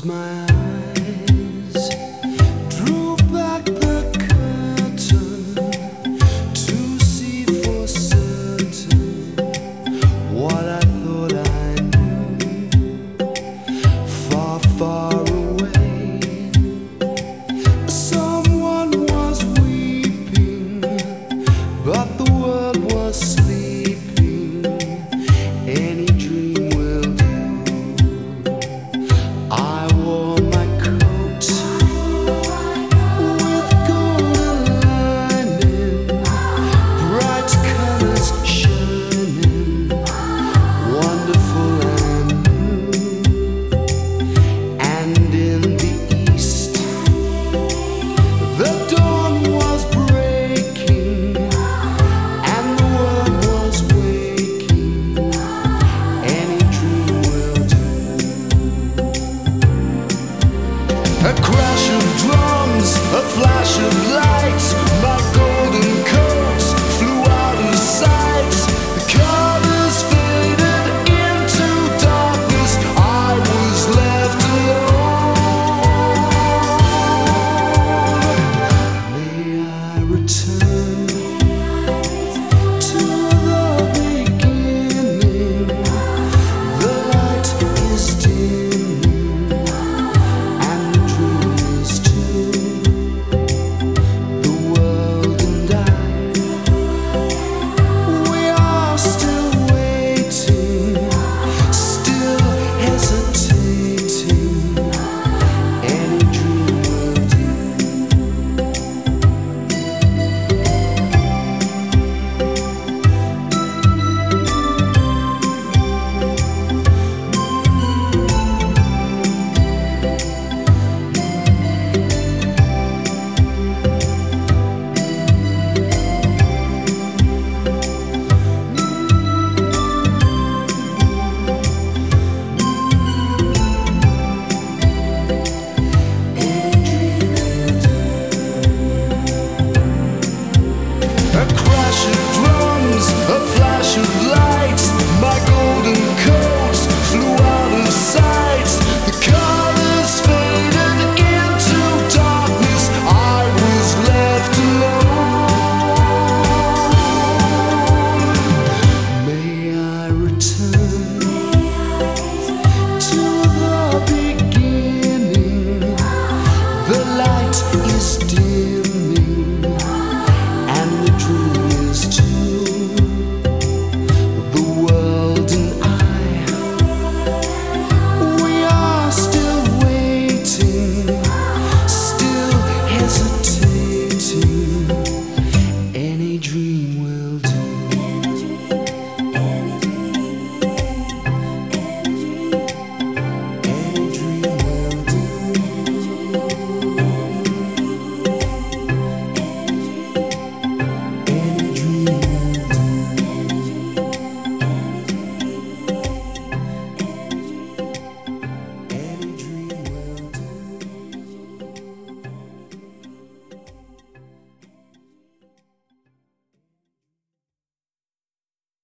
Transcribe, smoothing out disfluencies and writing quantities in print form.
my eyes, drew back the curtain to see for certain what I thought I knew. Far, far away, someone was weeping, but the world was sleeping. Any dream will do. I wore my coat with golden lining, bright colors shining, wonderful and new. And in the east, the dawn was breaking, and the world was waking. Any dream will do. A crash of drums, a flash of lights, my